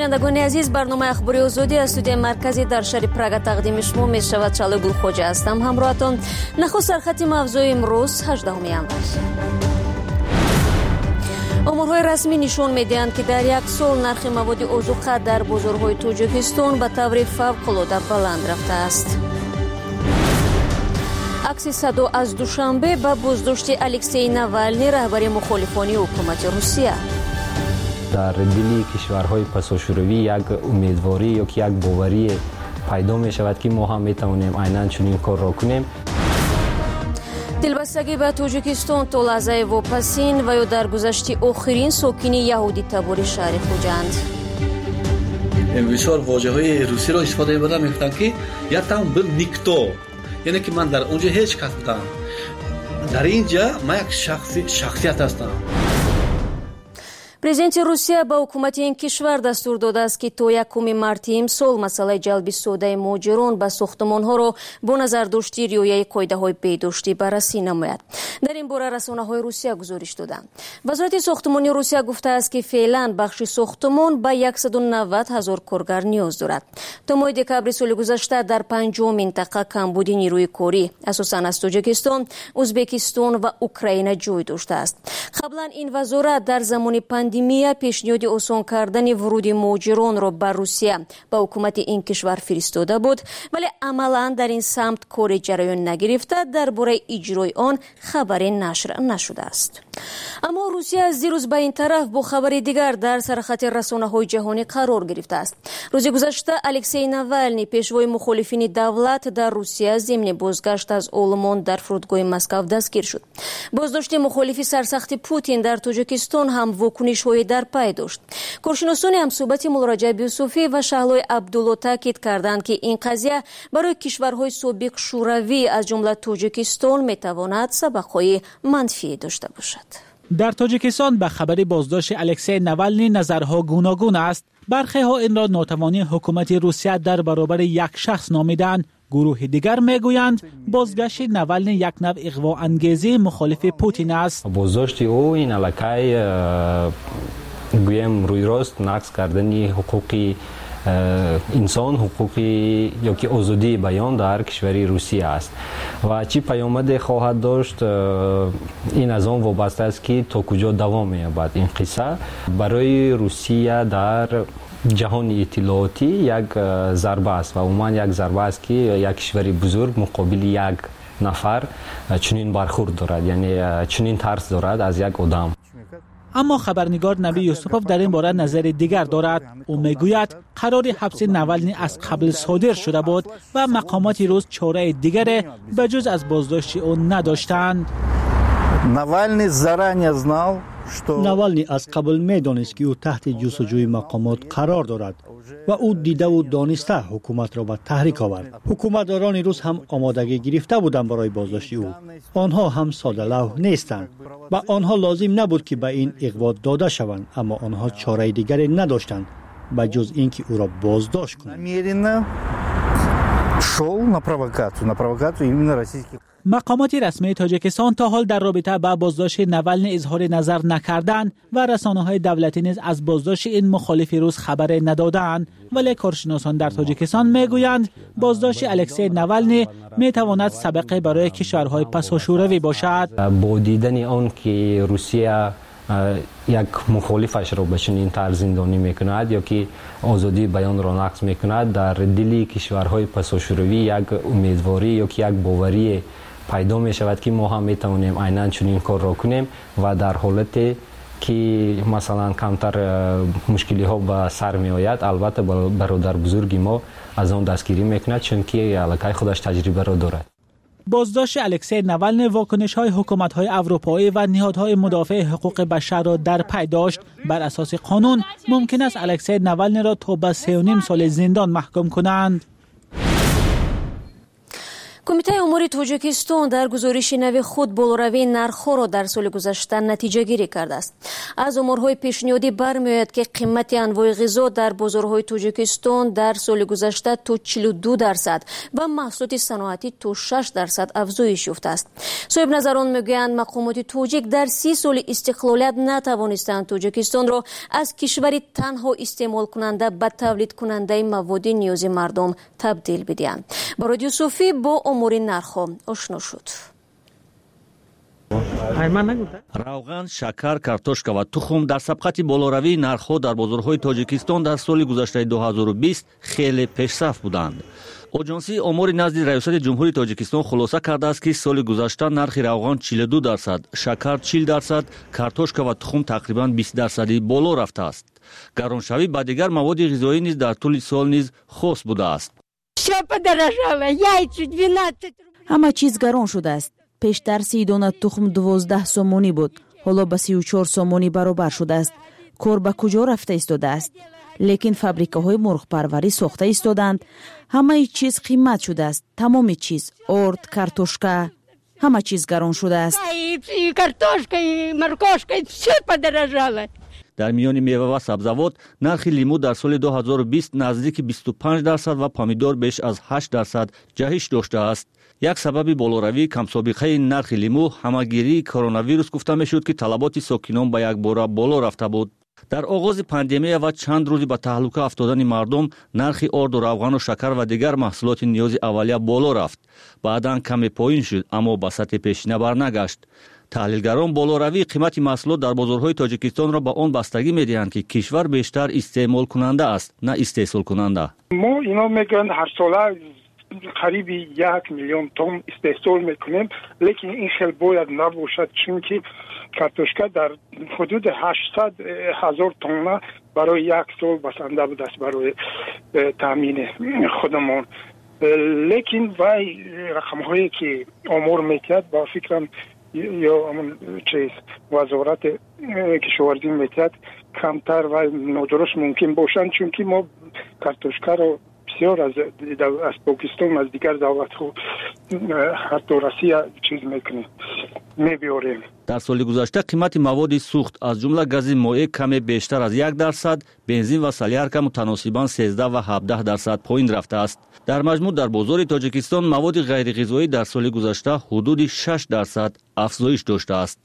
شنوندگان عزیز، برنامه اخباری آزادی از استودیو مرکزی در شهر پراگ تقدیم شما می شود. چالو گلخوجه هستم همراهتان. نخست سرخط موضوع امروز 18 ینور. آمارهای رسمی نشان می‌دهند که در یک سال نرخ مواد اوزوقه در بازارهای تاجیکستان به طور فوق‌العاده بلند رفته است. عکس صدا از دوشنبه به بازداشت الکسی نوالنی رهبر مخالفان حکومت روسیه. در دل کشورهای پساشوروی یک امیدواری یا یک باوری پیدا می شود که ما هم می توانیم عیناً چنین کار را کنیم. دلبستگی به تاجیکستان تا لحظه واپسین و یا در گذشته آخرین ساکنی یهودی تبار شهر خوجند. بسیار واژه‌های روسی را استفاده می‌کنند که یا там был никто، یعنی که من در اونجا هیچ کس بودم. در اینجا من یک شخصیت هستم. پرزیدنت روسیه به حکومت این کشور دستور داده است که تا 1 مارت امسال مسئله جلب سوده مهاجران به ساختمان‌ها را با نظر داشته رعایت قاعده‌های بهداشتی بررسی نماید. در این باره رسانه‌های روسیه گزارش دادند. وزارت ساختمانی روسیه گفته است که فعلا بخش ساختمان به 190,000 کارگر نیاز دارد. تا ماه دکبر سال گذشته در 5 منطقه کمبود نیروی کاری اساساً از تاجیکستان، ازبکستان و اوکراین جای داشته است. قبلا این وزارت در زمان پاندمی پیشنهاد آسان کردن ورود مهاجران را بر روسیه به حکومت این کشور فرستاده بود، ولی عملا در این سمت کار جریان نگرفته. درباره اجرای آن خبری نشر نشده است. اما روسیه از دیروز به این طرف با خبر دیگر در سرخط رسانه‌های جهانی قرار گرفته است. روز گذشته الکسی نوالنی پیشوای مخالفین دولت در روسیه ضمن بازگشت از آلمان در فرودگاه مسکو دستگیر شد. بازداشت مخالف سرسخت پوتین در تاجیکستان هم واکنش‌های در پی داشت. کارشناسان همصحبت مولا رجب یوسفی و شهلای عبدالله تاکید کردند که این قضیه برای کشورهای سابق شوروی از جمله تاجیکستان میتواند سبق‌های منفی داشته باشد. در تاجیکستان به خبر بازداشت الکسی نوالنی نظرها گوناگون است. برخی ها این را ناتوانی حکومت روسیه در برابر یک شخص نامیدند. گروه دیگر میگویند بازگشت نوالنی یک نوع اغوا انگیزی مخالف پوتین است. بازداشت او این علاقه گویم روی راست نقض کردن حقوق انسان، حقوقی یا که آزادی بیان در کشور روسیه است و چی پیامد خواهد داشت این از آن وابسته است که تا کجا دوام می‌یابد این قصه. برای روسیه در جهان اطلاعاتی یک ضربه است و عموما یک ضربه است که یک کشور بزرگ مقابل یک نفر چنین برخورد دارد، یعنی چنین ترس دارد از یک آدم. اما خبرنگار نبی یوسفوف در این باره نظر دیگر دارد. او میگوید قرار حبس نوالنی از قبل صادر شده بود و مقامات روس چاره دیگر به جز از بازداشت او نداشتند. نوالنی از قبل میدانست که او تحت جستجوی مقامات قرار دارد و او دیده و دانسته حکومت را به تحریک آورد. حکومتداران روس هم آمادگی گرفته بودند برای بازداشت او. آنها هم ساده لوح نیستند و آنها لازم نبود که به این اغوا داده شوند، اما آنها چاره دیگری نداشتند به جز اینکه او را بازداشت کنند. مقامات رسمی تاجیکستان تا حال در رابطه با بازداشت نوالنی اظهار نظر نکردند و رسانه‌های دولتی نیز از بازداشت این مخالف روس خبر ندادند، ولی کارشناسان در تاجیکستان میگویند بازداشت الکسی نوالنی میتواند سبقه برای کشورهای پساشوروی باشد. با دیدن آن که روسیه یک مخالفش را به چنین طرز زندانی میکند یا که آزادی بیان را نقض میکند، در دل کشورهای پساشوروی یک امیدواری یا که یک باوری پیدا می شود که ما هم می توانیم عیناً چنین کار را کنیم و در حالتی که مثلا کمتر مشکلی ها به سر می آید، البته برادر بزرگی ما از آن دستگیری میکند چون که علاقه خودش تجربه را دارد. بازداشت الکسی نوالنی واکنش‌های حکومت‌های اروپایی و نهادهای مدافع حقوق بشر را در پی داشت. بر اساس قانون ممکن است الکسی نوالنی را تا به 3.5 سال زندان محکوم کنند. کمیته امور تاجیکستان در گزارش نو خود بالوروی نرخ‌ها را در سال گذشته نتیجه گیری کرده است. از آمارهای پیشنهادی برمی‌آید که قیمت انواع غذا در بازارهای تاجیکستان در سال گذشته تا 42% و محصولات صنعتی تا 6% افزایش یافته است. صاحب نظران میگویند مقامات تاجیک در 30 سال استقلالیت نتوانستند تاجیکستان را از کشوری تنها استعمال کننده به تولید کننده مواد نیازی مردم تبدیل بدهند. با رادیو صوفی با امور نرخ‌ها آشنا شد. روغن، شکر، کارتوشکا و تخم در سبقت بالوروی نرخ‌ها در بازارهای تاجیکستان در سال گذشته 2020 خیلی پیشرفت بودند. آژانسی آمار نزد ریاست جمهوری تاجیکستان خلاصه کرده است که سال گذشته نرخ روغن 42%، شکر 40%، کارتوشکا و تخم تقریباً 20% بالا رفته است. گرانشوی با دیگر مواد غذایی نیز در طول سال نیز خاص بوده است. همه چیز گران شده است. پیشتر 30 دانه تخم 12 سومونی بود. حالا به 34 سومونی برابر شده است. کار به کجا رفته ایستاده است؟ لیکن فابریکه‌های مرغ پروری ساخته ایستادند. همه چیز قیمت شده است. تمام چیز، ارد، کارتوشکا، همه چیز گران شده است. در میان میوه و سبزیجات نرخ لیمو در سال 2020 نزدیک 25% و پامیدور بیش از 8% جهش داشته است. یک سبب بالوروی کمسابقه نرخ لیمو همه‌گیری کرونا ویروس گفته میشد که طلبات ساکنان به یک بار بالا رفته بود. در آغاز پاندمی و چند روزی به تهلکه افتادن مردم نرخ آرد و روغن و شکر و دیگر محصولات نیاز اولیه بالا رفت. بعداً کمی پایین شد اما به سطح پیشینه برنگشت. تحلیلگران بالوروی قیمت محصولات در بازارهای تاجیکستان را به آن بستگی می‌دهند که کشور بیشتر استعمال کننده است نه استحصال کننده. ما اینا میگن هر ساله قریب 1 میلیون تن استحصال میکنیم، لیکن این خیلی باید نباشد چون که کارتوشکا در حدود 800,000 تن برای یک سال بسنده بود است برای تامین خودمان. لیکن وای رقم هایی که آمار میتید با فکرم یا همون چیز وزارت کشاورزی میتید کمتر و نادرست ممکن باشند چون که ما کارتوشکا رو بسیار از پاکستان از دیگر دولت ها حتی روسیه چیز میکنیم میبیاریم. در سال گذشته قیمت مواد سوخت از جمله گاز مایع کمی بیشتر از 1%، بنزین و سلیارکا متناسباً 13 و 17% پایین رفته است. در مجموع در بازار تاجیکستان مواد غیر غذایی در سال گذشته حدود 6% افزایش داشته است.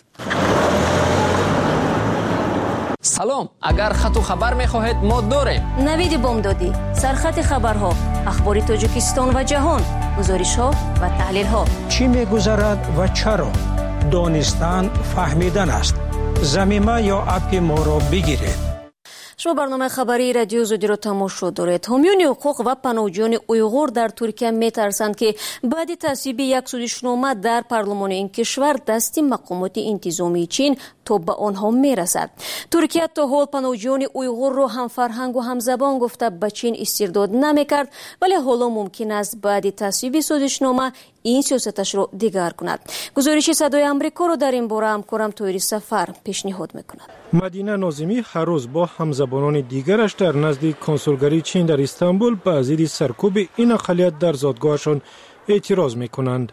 سلام، اگر خط و خبر می‌خواهید ما داریم. نوید بامدادی، سرخط خبرها، اخبار تاجیکستان و جهان، گزارش‌ها و تحلیل‌ها. چی می‌گذرد و چرا؟ دانستن فهمیدن است. ضمیمه یا اپ ما را بگیرید. شما برنامه خبری رادیو زودی را تماشا دارید. حامیان حقوق و پناهجویان اویغور در ترکیه می‌ترسند که بعد تصویب یک سازشنامه در پارلمان این کشور دست مقامات انتظامی چین تا به آنها میرسد. ترکیه تا حال پناهجویان اویغور را هم فرهنگ و هم زبان گفته به چین استرداد نمی‌کرد، ولی حالا ممکن است بعد تصویب سازشنامه این سیاستش را دیگر کند. گزارش صدای آمریکا را در این باره همکارم طاهر سفر پیشنهاد می‌کند. مدینه ناظمی هر روز با همزبانان دیگرش در نزد کنسولگری چین در استانبول به ضد سرکوب این اقلیت در زادگاهشان اعتراض می‌کنند.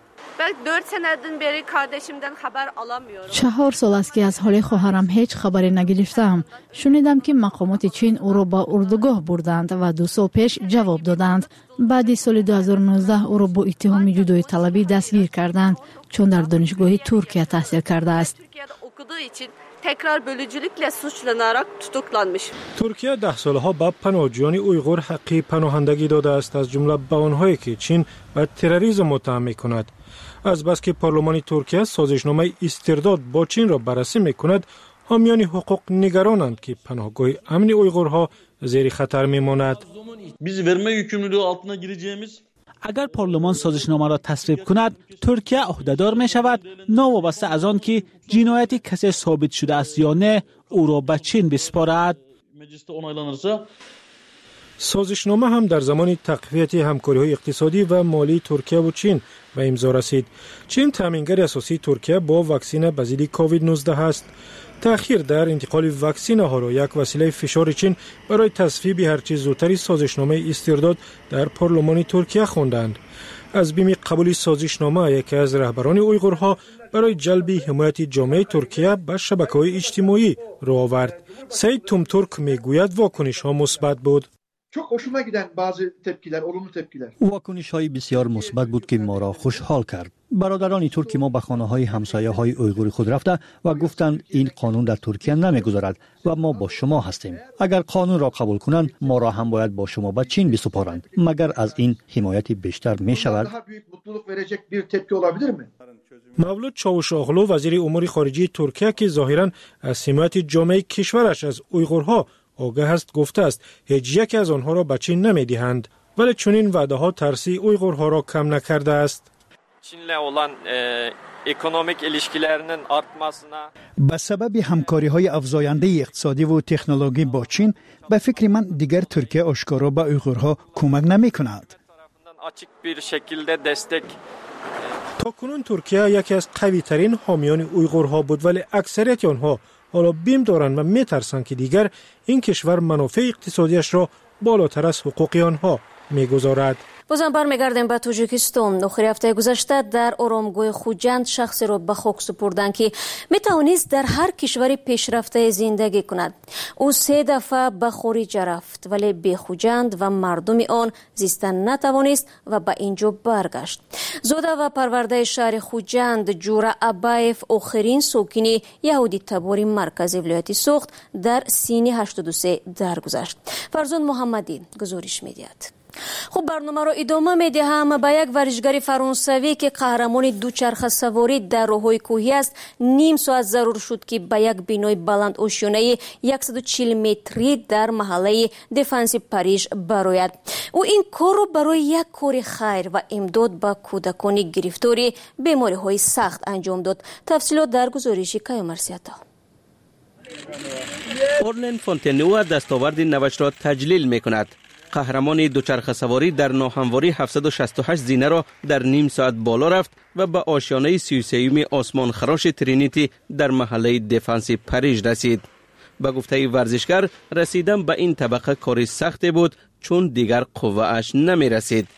4 سال است که از حال خواهرم هیچ خبری نگرفتم. شنیدم که مقامات چین او را با اردوگاه بردند و 2 سال پیش جواب دادند. بعد سال 2019 او را با اتهام جدایی طلبی دستگیر کردند چون در دانشگاه ترکیه تحصیل کرده است. tekrar bölücülükle suçlanarak tutuklanmış. ترکیه 10 سالها به پناهجویان اویغور حق پناهندگی داده است، از جمله به آنهایی که چین به تروریسم متهم می‌کند. از بس که پارلمان ترکیه سازشنامه استرداد با چین را بررسی می‌کند، حامیان حقوق نگرانند که پناهگاه امن اویغورها زیر خطر می‌ماند. Biz verme yükümlülüğü altına gireceğimiz اگر پارلمان سازشنامه را تصویب کند، ترکیه عهدهدار می شود ناوابسته از آن که جنایتی کسی ثابت شده است یا نه او را به چین بسپارد. سازشنامه هم در زمان تقویت همکاری‌های اقتصادی و مالی ترکیه و چین به امضا رسید. چین تامینگر اساسی ترکیه با واکسن به ضد کووید 19 است. تأخیر در انتقال واکسن ها را یک وسیله فشار چین برای تصویب هرچه زودتر سازشنامه استرداد در پارلمان ترکیه خواندند. از بیم قبول سازشنامه یکی از رهبران اویغورها برای جلب حمایت جامعه ترکیه به شبکه‌های اجتماعی رو آورد. سید تومتورک میگوید واکنش ها مثبت بود. Çok hoşuma giden bazı tepkiler, olumlu tepkiler. واکنش های بسیار مثبت بود که ما را خوشحال کرد. برادران ترکی ما به خانه های همسایه های اویغور خود رفته و گفتند این قانون در ترکیه نمیگذارد و ما با شما هستیم. اگر قانون را قبول کنند ما را هم باید با شما به چین بسپارند. مگر از این حمایت بیشتر می شود؟ مولود چاوشاغلو وزیر امور خارجه ترکیه که ظاهراً از حمایت جامعه کشورش از اویغورها آگاه است گفته است هیچ یک از آنها را به چین نمیدهند، ولی چنین وعده ها ترسی اویغورها را کم نکرده است. Çin'le olan ekonomik ilişkilerinin artmasına به سبب همکاری‌های افزاینده اقتصادی و تکنولوژی با چین به فکر من دیگر ترکیه آشکارا به اویغورها کمک نمی‌کند. açık bir şekilde destek تاکنون ترکیه یکی از قوی ترین حامیان اویغورها بود، ولی اکثریت آنها حالا بیم دارند و میترسند که دیگر این کشور منافع اقتصادیش را بالاتر از حقوق آنها میگذارد. بازم برمیگردیم به تاجیکستان. آخر هفته گذشته در آرامگاه خوجند شخصی را به خاک سپردند که میتوانست در هر کشوری پیشرفته زندگی کند. او 3 دفعه به خارج رفت ولی به خوجند و مردم آن زیستن نتوانست و به اینجا برگشت. زاده و پرورده شهر خوجند جورا ابایف آخرین ساکن یهودی تبار مرکزی ولایت سوخت در سین 83 درگذشت. فرزان محمدی گزارش می‌دهد. خب برنامه رو ادامه میدهم. به یک ورزشگر فرانسوی که قهرمان دوچرخه سواری در راههای کوهی است نیم ساعت ضرور شد که به یک بینای بلند آشیانه 140 متری در محله دفنس پاریژ برآید. او این کار رو برای یک کار خیر و امداد به کودکان گرفتار بیماری های سخت انجام داد. تفصیلات در گزارش کیامرسیتا. اورلن فونتنو دستاورد نوش را تجلیل میکند. قهرمان دوچرخه سواری در ناهمواری 768 زینه را در نیم ساعت بالا رفت و به آشیانه 33 آسمان خراش ترینیتی در محله دفنس پاریژ رسید. به گفته ورزشگر رسیدن به این طبقه کاری سختی بود چون دیگر قوه اش نمی رسید.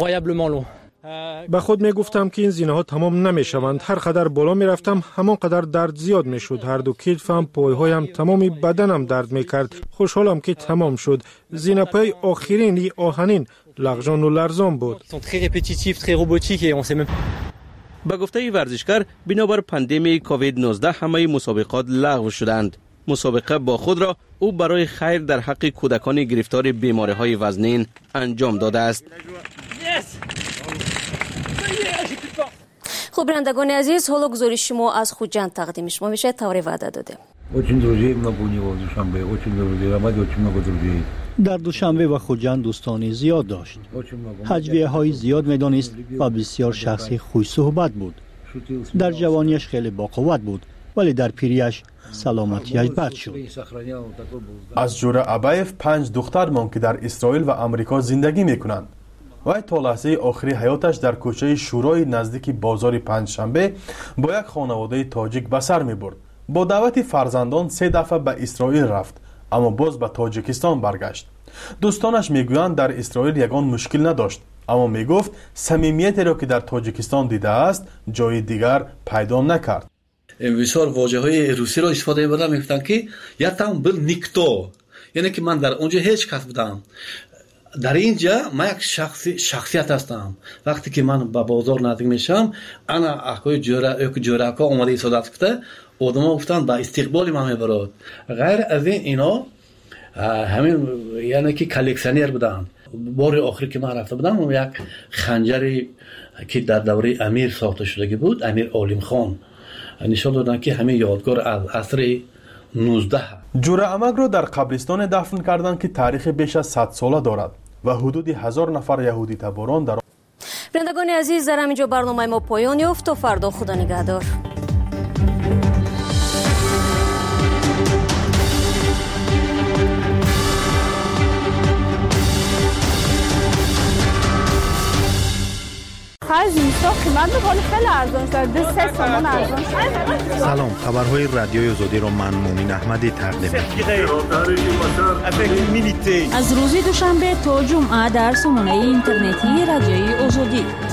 به خود می گفتم که این زینه ها تمام نمی شوند. هر قدر بالا می رفتم همان قدر درد زیاد می شد. هر دو کتفم، پایهایم، تمامی بدنم درد می کرد. خوشحالم که تمام شد. زینه پای آخرین آهنین لغزان و لرزان بود. به گفته ورزشگر بنابر پاندمی کووید 19 همه مسابقات لغو شدند. مسابقه با خود را او برای خیر در حق کودکان گرفتار بیماری های وزنین انجام داده است. خب برندگان عزیز، حالا گزارش ما از خوجند تقدیم شما میشه. طوری وعده داده. در دوشنبه و خوجند دوستانی زیاد داشت. هجویه های زیاد میدانست و بسیار شخصی خوش صحبت بود. در جوانیش خیلی باقوت بود ولی در پیریش سلامتیش بد شد. از جوره ابایف 5 دختر ماند که در اسرائیل و امریکا زندگی میکنند. وی تا لحظه آخری حیاتش در کوچه شورای نزدیک بازار پنجشنبه با یک خانواده تاجیک به سر می برد. با دعوت فرزندان 3 دفعه به اسرائیل رفت اما باز به تاجیکستان برگشت. دوستانش میگویند در اسرائیل یگان مشکل نداشت اما میگفت صمیمیتی را که در تاجیکستان دیده است جای دیگر پیدا نکرد. بسیار واژه‌های روسی را استفاده می‌کردند میگفتند که یا там был никто، یعنی که من در اونجا هیچ کس بودم. در اینجا من یک شخصیت هستم. وقتی که من به بازار نزدیک میشم انا اکوی جوراکا اومده ایستادت کرده، آدما گفتن به استقبال من میبرد. غیر از این اینا همین یعنی که کلکسیونر بودن. بار آخری که من رفته بودم یک خنجری که در دوره امیر ساخته شده بود، امیر عالم خان، نشان دادن که همین یادگار از عصر 19. جوره امک را در قبرستان دفن کردند که تاریخ بیش از 100 ساله دارد و حدود 1000 نفر یهودی تباران در برندگان عزیز، در همینجا برنامه ما پایان یافت. تا فردا، خدا نگهدار. سلام، خبرهای رادیوی آزادی را من مومن احمدی تقدیم از روز دوشنبه تا جمعه در سامانه اینترنتی رادیوی آزادی.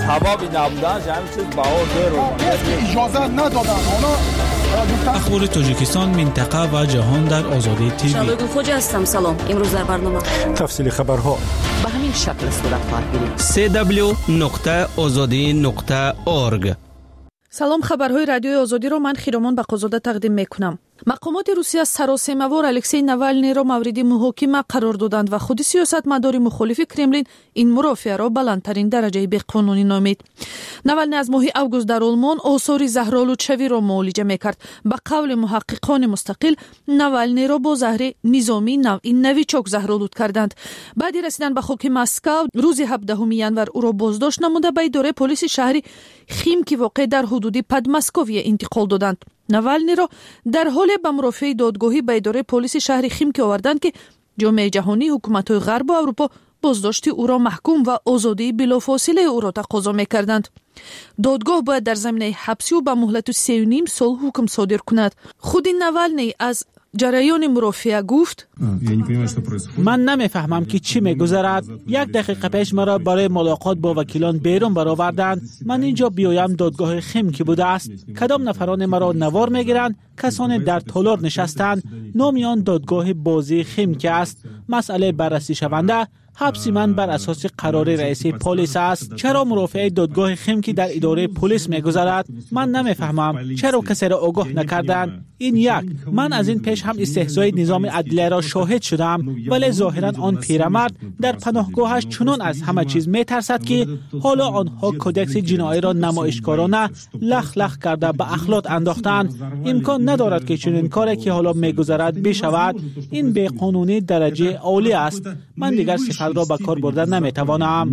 سبب نبودنش همین چیز بهار داره اجازه ندادن اونا. اخبار تاجیکستان، منطقه و جهان در آزادی تیوی. شبگون خوجه هستم. سلام. امروز در برنامه تفصیل خبرها به همین شکل صورت خواهد گرفت. www.azadi.org. سلام، خبرهای رادیوی آزادی را من خیرامان بقازاده تقدیم میکنم. مقامات روسیه سراسیمه‌وار الکسی ناوالنی را مورد محاکمه قرار دادند و خود سیاستمدار مخالف کرملین این مرافعه را بلندترین درجه بی‌قانونی نامید. ناوالنی از ماه اوگوست در آلمان آثار زهرآلودشوی را معالجه میکرد. به قول محققان مستقل، ناوالنی را با زهر نظامی نویچوک زهرآلود کردند. بعد رسیدن به خاک مسکو روز 17 ینور او را بازداشت نموده به اداره پلیس شهری خیمکی واقع در حدود پدماسکویه انتقال دادند. ناوالنی را در حال به مرافعه دادگاهی به اداره پلیس شهر خیمکی آوردند که جامعه جهانی، حکومت‌های غرب و اروپا بازداشت او را محکوم و آزادی بلافاصله او را تقاضا می‌کردند. دادگاه باید در زمینه حبسی و به مهلت 3.5 سال حکم صادر کند. خود ناوالنی از جریان مرافعه گفت: من نمیفهمم که چی میگذرد. 1 دقیقه پیش مرا برای ملاقات با وکیلان بیرون برآوردند. من اینجا بیایم دادگاه خیمکی بوده است. کدام نفران مرا نوار میگیرند؟ کسانی در تالار نشستند. نامیان دادگاه بازی خیمکی است. مسئله بررسی شونده. حبس من بر اساس قرار رئیس پلیس است. چرا مرافعه دادگاه خیمکی در اداره پلیس میگذرد؟ من نمیفهمم. چرا کسی را آگاه نکردند؟ این یک. من از این پیش هم استهزای نظام عدلیه را شاهد شدم، ولی ظاهرا آن پیرمرد در پناهگاهش چنان از همه چیز میترسد که حالا آنها کدکس جنایی را نمایشکارانه لخ لخ کرده به اخلاط انداختند. امکان ندارد که چنین کاری که حالا میگذرد بشود. این بی‌قانونی درجه عالی است. من دیگر صفت را به کار برده نمیتوانم.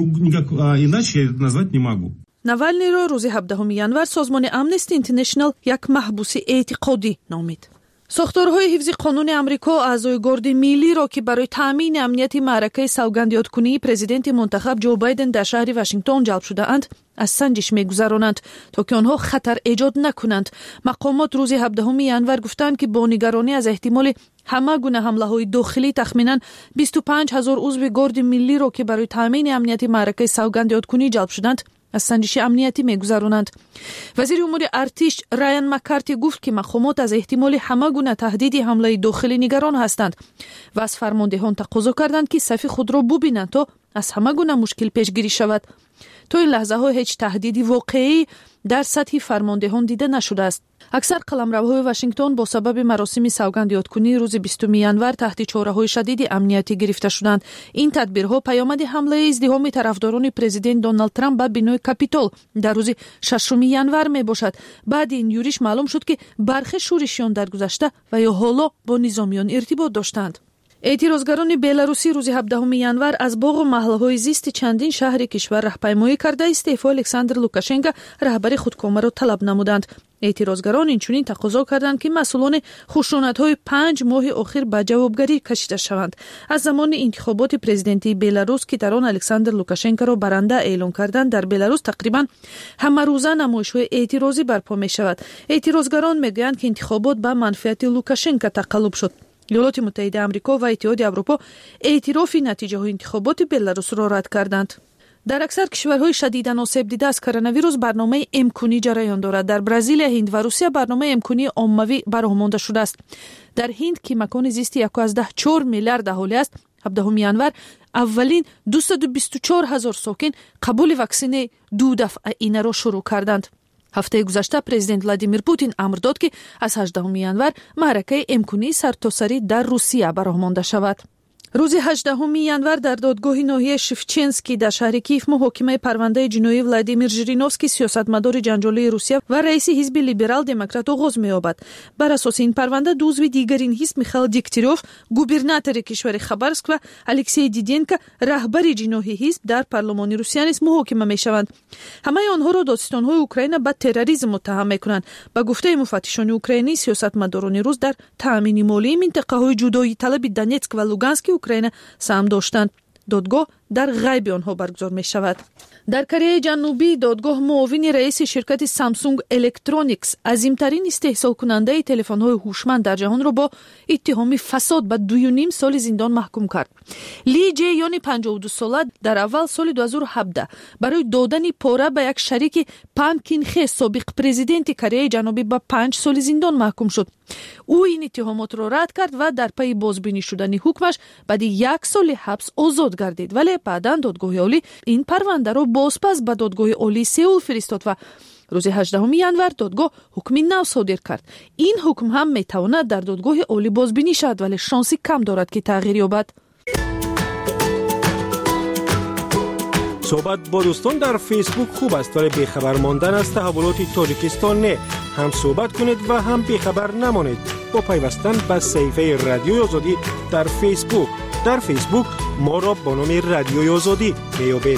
ناوالنی را روز 17 ینور سازمان امنستی اینترنشنال یک محبوس اعتقادی نامید. ساختارهای حفظ قانون امریکا اعضای گارد ملی را که برای تامین امنیت معرکه سوگندیادکنی پرزیدنت منتخب جو بایدن در شهر واشنگتن جلب شده اند از سنجش میگذرانند تا که آنها خطر ایجاد نکنند. مقامات روز 17 ینور گفتند که با نگرانی از احتمال همه گونه حمله های داخلی تخمینا 25,000 عضو گارد ملی را که برای تامین امنیت معرکه سوگندیادکنی جلب شدند از سنجش امنیتی میگذرانند. وزیر امور ارتش رایان مکارتی گفت که مقامات از احتمال همه گونه تهدید حمله داخلی نگران هستند و از فرماندهان تقاضا کردند که صف خود را ببینند تا از همه گونه مشکل پیشگیری شود. تا این لحظه ها هیچ تهدیدی واقعی در سطح فرماندهان دیده نشده است. اکثر قلمروهای واشنگتن با سبب مراسم سوگندیادکنی روز 20 ینور تحت چاره‌های شدید امنیتی گرفته شدند. این تدبیرها پیامد حمله ازدحام طرفداران پرزیدنت دونالد ترامپ به بنای کاپیتول در روز 6 ینور می باشد. بعد این یورش معلوم شد که برخی شورشیان در گذشته و یا حالا با نظامیان ارتباط داشتند. اعتراضگران بلاروسی روز 17 ینور از باغ و محله‌های زیست چندین شهر کشور راهپیمایی کرده استعفای الکساندر لوکاشنکو رهبر خودکامه را طلب نمودند. اعتراضگران اینچنین تقاضا کردند که مسئولان خشونت‌های 5 ماه اخیر به جوابگری کشیده شوند. از زمان انتخابات پرزیدنتی بلاروس که در آن الکساندر لوکاشنکو را برنده اعلام کردند در بلاروس تقریبا همه روزه نمایش‌های اعتراضی برپا می‌شود. اعتراضگران می‌گویند که انتخابات به منفعت لوکاشنکو تقلب شد. ایالات متحده آمریکا و اتحاد اروپا اعتراف نتیجه های انتخابات بلاروس را رد کردند. در اکثر کشورهای شدیداً آسیب دیده از کرونا ویروس برنامه امکانی جریان دارد. در برزیل، هند و روسیه برنامه امکانی عمومی برآمده شده است. در هند که مکان زیست 1.4 میلیارد اهالی است، 17 ینور اولین 224,000 ساکن قبول واکسن 2 دفعه اینه را شروع کردند. هفته گذشته پرزیدنت ولادیمیر پوتین امر داد که از 18 ینور معرکه امکانی سرتاسری در روسیه برآمده شود. روز 18 ینور در دادگاه ناحیه شفچنسکی در شهر کیف محاکمه پرونده جنایی ولادیمیر ژیرینوفسکی سیاستمدار جنجالی روسیه و رئیس حزب لیبرال دموکرات آغاز می‌یابد. بر اساس این پرونده دو عضو دیگر این حزب میخائیل دیکتروف گوبرناتور کشور خبرسک و الکسی دیدینکو رهبر جناحی حزب در پارلمان روسیه نیز محاکمه میشوند. همه آنها را دادستان‌های اوکراین به تروریسم متهم می‌کنند. به گفته مفتشان اوکراینی سیاستمداران روس در تامین مالی منطقه‌های جدایی طلب دونتسک و لوگانسک اوکراین سهم داشتند. دادگاه در غیب آنها برگزار می شود. در کره جنوبی دادگاه معاون رئیس شرکت سامسونگ الکترونیکس عظیمترین استحصال کننده تلفن های هوشمند در جهان را با اتهام فساد به 2.5 سال زندان محکوم کرد. لی جی یعنی 52 ساله در اول سال 2017 برای دادن پاره به یک شریک پامکین خی سابق پرزیدنت کره جنوبی به 5 سال زندان محکوم شد. او این اتهامات را رد کرد و در پی بازبینی شدن حکمش بعد 1 سال حبس آزاد گردید، ولی بعداً دادگاه عالی این پرونده را بازپس به دادگاه عالی سئول فرستاد و روز 18 ژانویه دادگاه حکم نو صادر کرد. این حکم هم میتواند در دادگاه عالی بازبینی شود، ولی شانسی کم دارد که تغییر یابد. صحبت با دوستان در فیسبوک خوب است، ولی بیخبر ماندن از تحولات تاجیکستان نه. هم صحبت کنید و هم بیخبر نمانید با پیوستن به صفحه رادیوی آزادی در فیسبوک. در فیسبوک ما را با نام رادیوی آزادی میابید.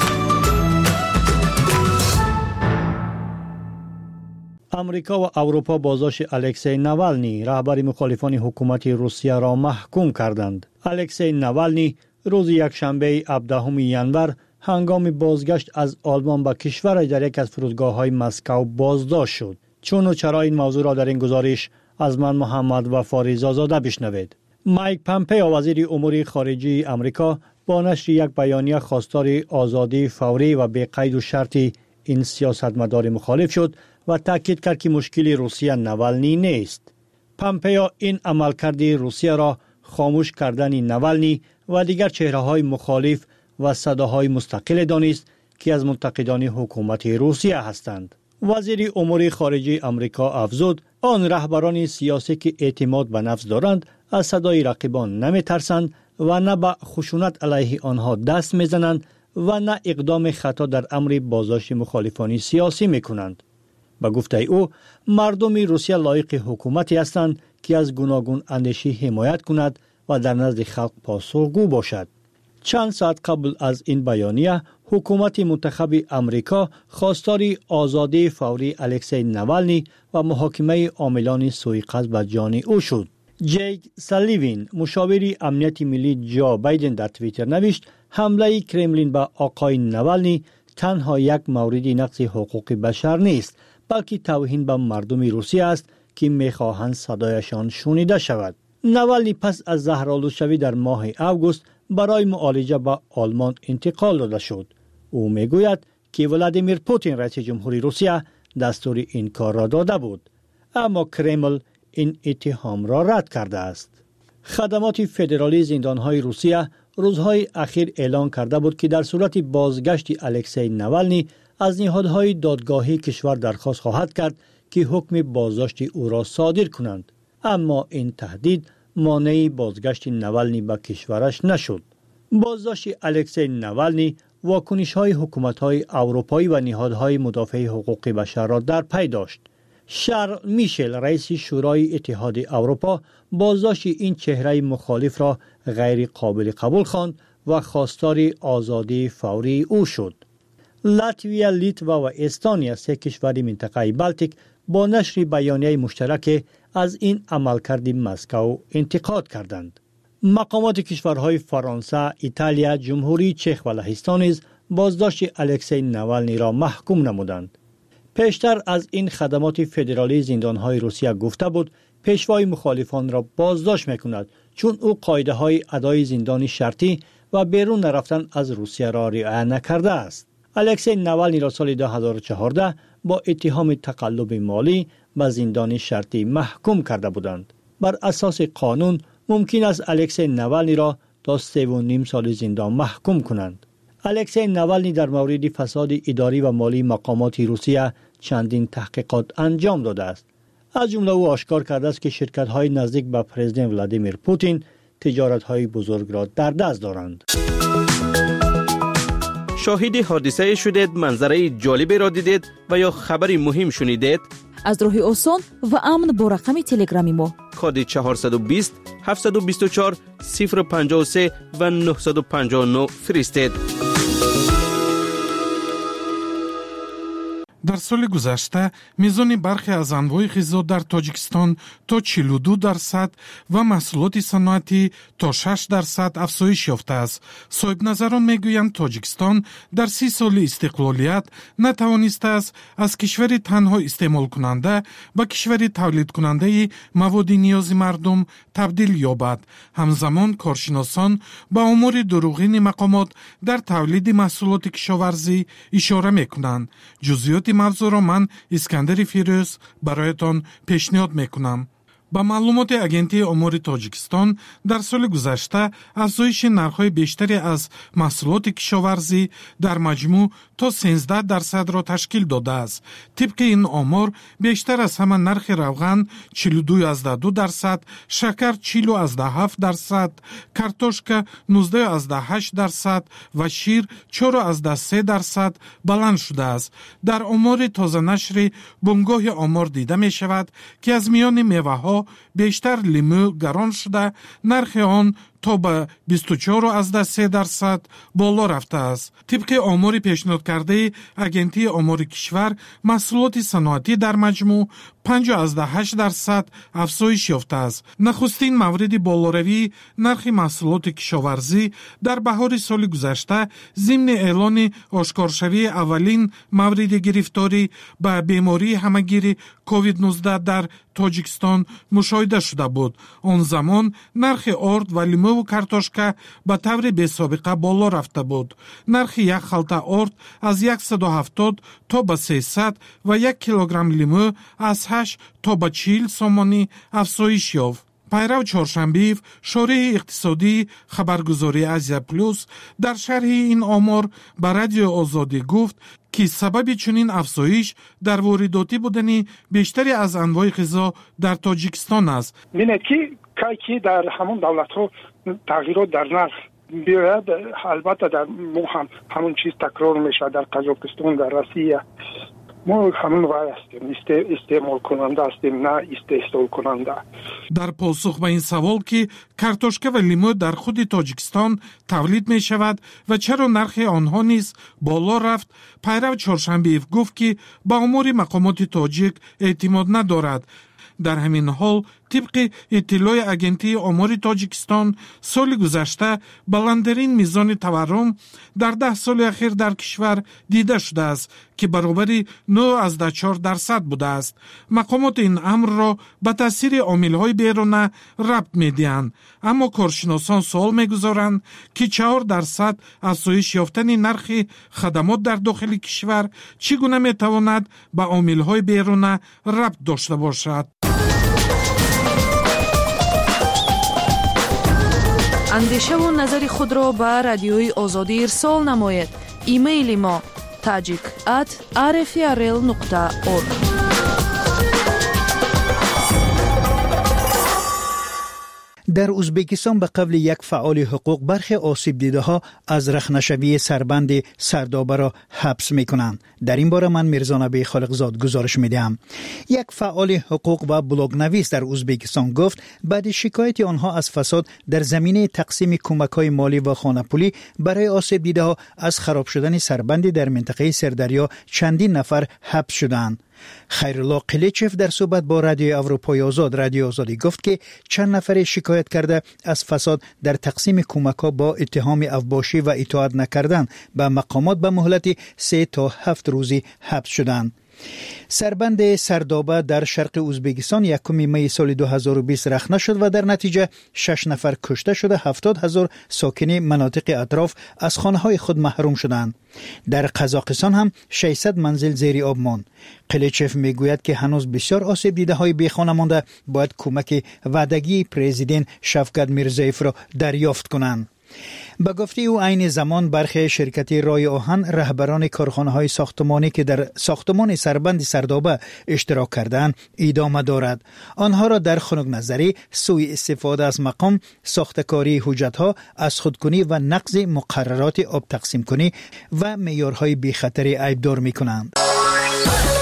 امریکا و اروپا بازداشت الکسی ناوالنی رهبر مخالفان حکومت روسیه را محکوم کردند. الکسی ناوالنی روز یکشنبه 17 ژانویه هنگام بازگشت از آلمان به کشورش در یک از فرودگاه‌های مسکو بازداشت شد. چون و چرا این موضوع را در این گزارش از من محمد و فاریزاده بشنوید. مایک پامپئو وزیر امور خارجه آمریکا با نشر یک بیانیه خواستار آزادی فوری و بی قید و شرط این سیاستمدار مخالف شد و تاکید کرد که مشکل روسیه ناوالنی نیست. پامپئو این عملکرد روسیه را خاموش کردن ناوالنی و دیگر چهره‌های مخالف و صداهای مستقل دانست که از منتقدان حکومت روسیه هستند. وزیر امور خارجه آمریکا افزود آن رهبران سیاسی که اعتماد به نفس دارند از صدای رقیبان نمی ترسند و نه به خشونت علیه آنها دست می زنند و نه اقدام خطا در امر بازداشت مخالفان سیاسی می کنند. به گفته او مردم روسیه لایق حکومتی هستند که از گوناگون اندیشی حمایت کند و در نزد خلق پاسخگو باشد. چند ساعت قبل از این بیانیه حکومت منتخب امریکا خواستار آزادی فوری الکسی ناوالنی و محاکمه عاملان سوءقصد به جان او شد. جیک سالیوین مشاور امنیت ملی جو بایدن در توییتر نوشت حمله کرملین به آقای ناوالنی تنها یک مورد نقض حقوق بشر نیست، بلکه توهین به مردم روسیه است که می‌خواهند صدایشان شنیده شود. ناوالنی پس از زهرآلودشوی در ماه اوگوست برای معالجه به آلمان انتقال داده شد. او میگوید که ولادیمیر پوتین رئیس جمهوری روسیه دستور این کار را داده بود، اما کرمل این اتهام را رد کرده است. خدمات فدرالی زندانهای روسیه روزهای اخیر اعلان کرده بود که در صورت بازگشت الکسی ناوالنی از نهادهای دادگاهی کشور درخواست خواهد کرد که حکم بازداشت او را صادر کنند، اما این تهدید مانع بازگشت ناوالنی به کشورش نشد. بازداشت الکسی ناوالنی واکنش‌های حکومت‌های اروپایی و نهادهای مدافع حقوق بشر را در پی داشت. شارل میشل رئیس شورای اتحاد اروپا بازداشت این چهره مخالف را غیر قابل قبول خواند و خواستار آزادی فوری او شد. لاتویا، لیتوا و استونیا سه کشور منطقه بالتیک با نشر بیانیه مشترک از این عملکرد مسکو انتقاد کردند. مقامات کشورهای فرانسه، ایتالیا، جمهوری چک و لهستان نیز بازداشت الکسی ناوالنی را محکوم نمودند. پیشتر از این خدمات فدرالی زندانهای روسیه گفته بود پیشوای مخالفان را بازداشت میکند چون او قاعده های ادای زندان شرطی و بیرون نرفتن از روسیه را رعایت نکرده است. الکسی ناوالنی را سال 2014 با اتهام تقلب مالی به زندان شرطی محکوم کرده بودند. بر اساس قانون ممکن است الکسی ناوالنی را تا 3.5 سال زندان محکوم کنند. الکسی ناوالنی در مورد فساد اداری و مالی مقامات روسیه چندین تحقیقات انجام داده است. از جمله او آشکار کرده است که شرکت‌های نزدیک به پرزیدنت ولادیمیر پوتین تجارت‌های بزرگ را در دست دارند. شاهد حادثه شدید، منظره جالبی را دیدید و یا خبری مهم شنیدید؟ از راه آسان و امن با رقم تلگرامی ما کد 420 724 053 و 959 فرستید. дар соли гузашта мизони бархе аз анвои ғизо дар Тоҷикистон то 42% ва маҳсулоти саноатӣ то 6% афзоиш ёфтааст. соҳибназарон мегӯянд Тоҷикистон дар 30 соли истиқлолият натавонистааст аз кишвари танҳо истеъмолкунанда ба кишвари тавлидкунандаи маводи ниёзи мардум табдил ёбад. ҳамзамон коршиносон ба омори дуруғини мақомот дар тавлиди маҳсулоти кишоварзӣ ишора мекунанд. ҷузъиёти мавзӯъро ман Искандари Фирӯз бароятон пешниҳод мекунам. ба маълумоти агентии омори Тоҷикистон дар соли гузашта афзоиши нархҳои бештаре аз маҳсулоти кишоварзӣ дар маҷмӯъ то 13%-ро ташкил додааст. тибқи ин омор бештар аз ҳама нархи равған 42.2%, шакар 40.7%, картошка 19.8% ва шир 4.3% баланд шудааст. дар омори тозанашри бумгоҳи омор дида мешавад ки аз миёни меваҳо бештар лимӯ гарон шуда нархи он то ба 24.3% боло рафтааст. тибқи омори пешниҳодкардаи агентии омори кишвар, маҳсулоти саноатӣ дар маҷмӯъ 5.8% афзоиш ёфтааст. нахустин мавриди болоравии нархи маҳсулоти кишоварзӣ дар баҳори соли гузашта зимни эълони ошкоршавии аввалин мавриди гирифторӣ ба бемории ҳамагири COVID-19 дар Тоҷикистон мушоҳида шуда буд. он замон нархи орд ва лимӯву картошка ба таври бесобиқа боло рафта буд. нархи як халта орд аз 170 то ба 300 ва 1 килограмм лимӯ аз 8 то ба 40 сомонӣ афзоиш ёфт. пайрав чоршанбиев, шориҳи иқтисодии хабаргузории Азия Плюс, дар шарҳи ин омор ба Радиои Озодӣ гуфт ки сабаби чунин афзоиш дар воридотӣ будани бештари аз анвои ғизо дар Тоҷикистон аст. бинед ки ки дар ҳамон давлатҳо тағйирот дар нарх биёяд, албатта дар мо ҳам ҳамон чиз такрор мешавад. дар Қазоқистон, дар Россия мо ҳамон вай ҳастем, истеъмолкунанда ҳастем, на истеҳсолкунанда. дар посух ба ин савол ки картошка ва лимӯ дар худи Тоҷикистон тавлид мешавад ва чаро нархи онҳо низ боло рафт, пайрав Чоршанбиев гуфт ки ба омори мақомоти тоҷик эътимод надорад. дар ҳамин ҳол тибқи иттилои агентии омори Тоҷикистон соли гузашта баландтарин мизони таваррум дар 10 соли ахир дар кишвар дида шудааст ки баробари 9.4% будааст. мақомоти ин амрро ба таъсири омилҳои беруна рабт медиҳанд, аммо коршиносон суол мегузоранд ки 4% афзоиш ёфтани нархи хадамот дар дохили кишвар чӣ гуна метавонад ба омилҳои беруна рабт дошта бошад. андешаву назари худро ба Радиои Озодӣ ирсол намоед. имейли мо tajik@rfrl.org. در ازبکستان به قول یک فعال حقوق برخی آسیب دیده ها از رخنه‌شوی سربند سردابه را حبس میکنند. در این باره من میرزا نبی خالقزاد گزارش میدهم. یک فعال حقوق و بلاگ نویس در ازبکستان گفت بعد شکایت آنها از فساد در زمینه تقسیم کمک‌های مالی و خانه‌پولی برای آسیب دیده ها از خراب شدن سربند در منطقه سردریا چندین نفر حبس شدند. خیرالله قلیچف در صحبت با رادیوی اروپای آزاد رادیو آزادی گفت که چند نفر شکایت کرده از فساد در تقسیم کمک‌ها با اتهام افباشی و اطاعت نکردن به مقامات به مهلت 3 تا 7 روزی حبس شدند. سربند سردابه در شرق ازبکستان 1 می سال 2020 رخنه شد و در نتیجه 6 نفر کشته شده، 70,000 ساکن مناطق اطراف از خانه‌های خود محروم شدند. در قزاقستان هم 600 منزل زیر آب ماند. قلیچف میگوید که هنوز بسیار آسیب دیده های بی خانه مانده باید کمک وعدگی پرزیدنت شفقت میرزایف را دریافت کنند. به گفته او عین زمان برخی شرکتی رای آهن رهبران کارخانه‌های ساختمانی که در ساختمان سربند سردابه اشتراک کردند ادامه دارد. آنها را در خنک نظری، سوء استفاده از مقام، ساختکاری حجت‌ها، از خودکنی و نقض مقررات آب تقسیم کنی و معیارهای بی خطری عیبدار می‌کنند.